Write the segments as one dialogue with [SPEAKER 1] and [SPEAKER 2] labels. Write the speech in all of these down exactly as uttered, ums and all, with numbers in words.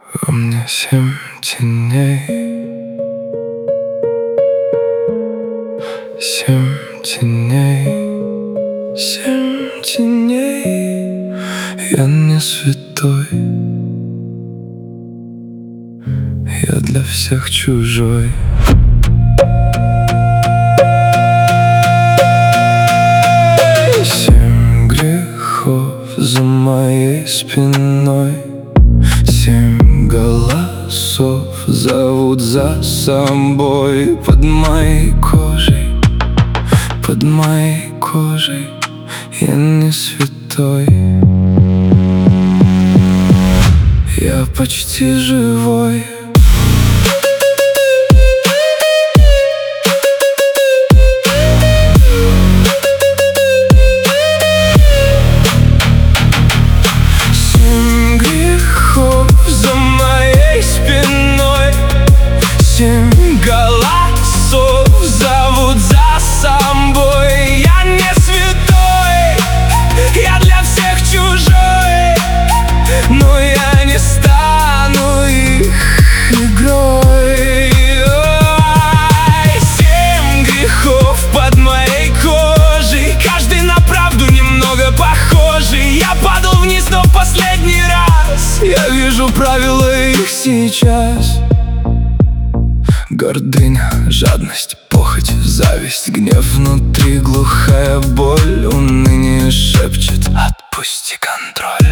[SPEAKER 1] Во мне семь теней, семь теней, семь теней. Я не святой, я для всех чужой. Семь грехов за моей спиной, семь голосов зовут за собой. Под моей кожей, под моей кожей я не святой, я почти живой. Семь грехов за моей спиной, семь голосов зовут за собой. Я не святой, я для всех чужой, но я не стану их игрой. Ой, семь грехов под моей кожей, каждый на правду немного похожий. Я падал вниз, но в последний раз я вижу правила их сейчас. Гордыня, жадность, похоть, зависть, гнев внутри, глухая боль, уныние шепчет: отпусти контроль.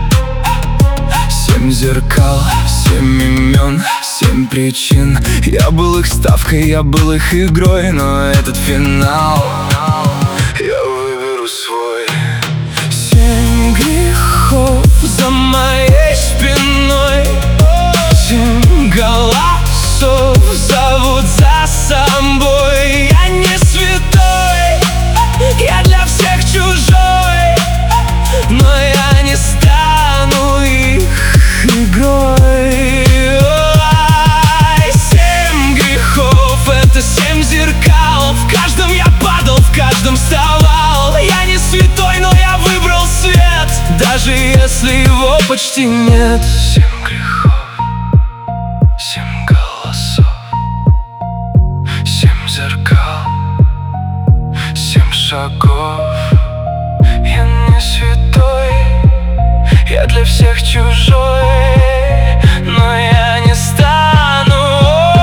[SPEAKER 1] Семь зеркал, семь имен, семь причин. Я был их ставкой, я был их игрой, но этот финал я выберу свой. Семь грехов за моей спиной, семь голосов зовут за собой. Я не святой, я для всех чужой, но я не стану их игрой. Ой, семь грехов — это семь зеркал. В каждом я падал, в каждом вставал. Я не святой, но я выбрал свет, даже если его почти нет. Семь грехов, семь голосов, семь зеркал, семь шагов. Я не святой, я для всех чужой, но я не стану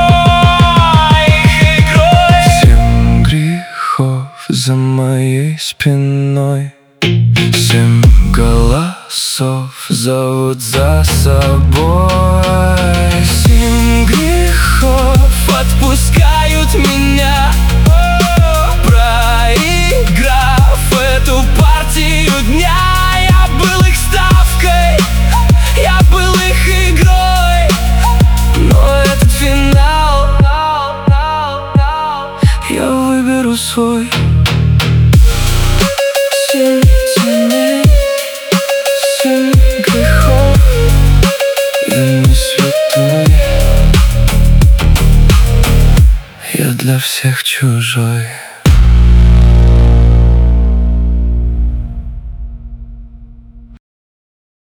[SPEAKER 1] их игрой. Семь грехов за моей спиной, семь голосов зовут за собой. Семь грехов отпускают меня, проиграв эту партию дня. Я был их ставкой, я был их игрой, но этот финал я выберу свой. Семь теней, семь грехов, я не святой, я для всех чужой.